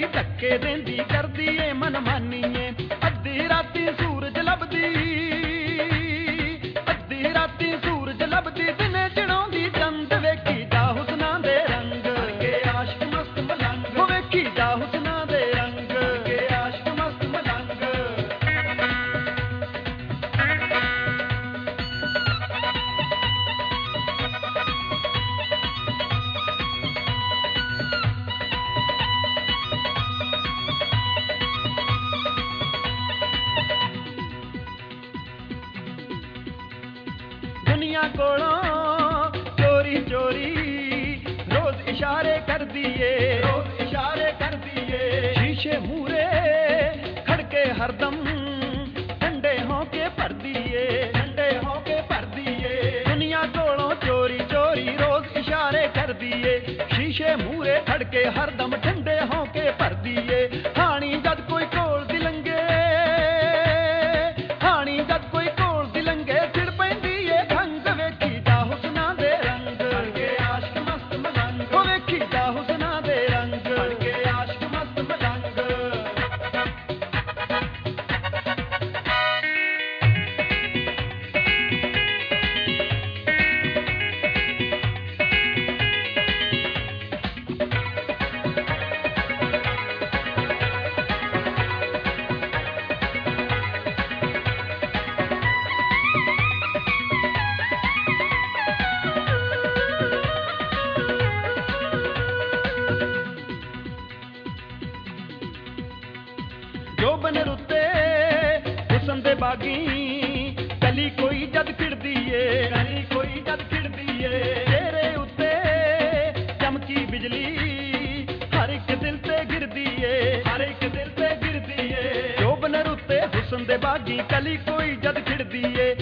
ਧੱਕੇ ਦੇਂਦੀ ਕਰਦੀ ਏ ਮਨਮਾਨੀ ਏ। ਅੱਧੀ ਰਾਤੀ ਸੂਰਜ ਲੱਭਦੀ, ਅੱਧੀ ਰਾਤੀ ਸੂਰਜ ਲੱਭਦੀ, ਦਿਨੇ ਚੜਾਉਂਦੀ ਚੰਦ। ਵੇਖੀ ਜਾ ਹੁਸਨਾਂ ਦੇ ਰੰਗ ਕੇ ਆਸ਼ਕ ਮਸਤ ਮਲੰਗ, ਉਹ ਵੇਖੀ ਜਾ ਹੁਸਨਾਂ ਦੇ ਰੰਗ ਕੇ ਆਸ਼ਕ ਮਸਤ ਮਲੰਗ। ਦੁਨੀਆ ਕੋਲੋਂ ਚੋਰੀ ਚੋਰੀ ਰੋਜ਼ ਇਸ਼ਾਰੇ ਕਰਦੀ ਏ, ਰੋਜ਼ ਇਸ਼ਾਰੇ ਕਰਦੀ ਏ। ਸ਼ੀਸ਼ੇ ਮੂਰੇ ਖੜਕੇ ਹਰਦਮ ਠੰਡੇ ਹੋਕੇ ਭਰਦੀ ਏ, ਠੰਡੇ ਹੋਕੇ ਭਰਦੀ ਏ। ਦੁਨੀਆ ਕੋਲੋਂ ਚੋਰੀ ਚੋਰੀ ਰੋਜ਼ ਇਸ਼ਾਰੇ ਕਰਦੀ ਏ। ਸ਼ੀਸ਼ੇ ਮੂਰੇ ਖੜਕੇ ਹਰਦਮ ਠੰਡੇ ਹੋਕੇ ਭਰਦੀ ਏ। ਹਾਣੀ ਜਦ ਕੋਈ ਕੋਲ ਦੀ ਲੰਘੇ, ਹਾਣੀ ਜਦ ਕੋਈ ਕੋਲ ਦੀ ਲੰਘੇ, ਛਿੜ ਪੈਂਦੀ ਏ ਖੰਗ। ਵੇਖੀ ਜਾ ਹੁਸਨਾਂ ਦੇ ਰੰਗ ਕੇ ਆਸ਼ਕ ਮਸਤ ਮਲੰਗ, ਉਹ ਵੇਖੀ ਜਾ ਹੁਸਨਾਂ ਦੇ ਰੰਗ ਕੇ ਆਸ਼ਕ ਮਸਤ ਮਲੰਗ। ਜੋਬਨ ਰੁੱਤੇ ਹੁਸਨ ਦੇ ਬਾਗੀ, ਕਲੀ ਕੋਈ ਜਦ ਖਿੜਦੀ ਏ, ਕਲੀ ਕੋਈ ਜਦ ਖਿੜਦੀ ਏ। ਤੇਰੇ ਉੱਤੇ ਚਮਕੀ ਬਿਜਲੀ ਹਰ ਇੱਕ ਦਿਲ ਤੇ ਗਿਰਦੀ ਏ, ਹਰ ਇੱਕ ਦਿਲ ਤੇ ਗਿਰਦੀ ਏ। ਜੋਬਨ ਰੁੱਤੇ ਹੁਸਨ ਦੇ ਬਾਗੀ, ਕਲੀ ਕੋਈ ਜਦ ਖਿੜਦੀ ਏ।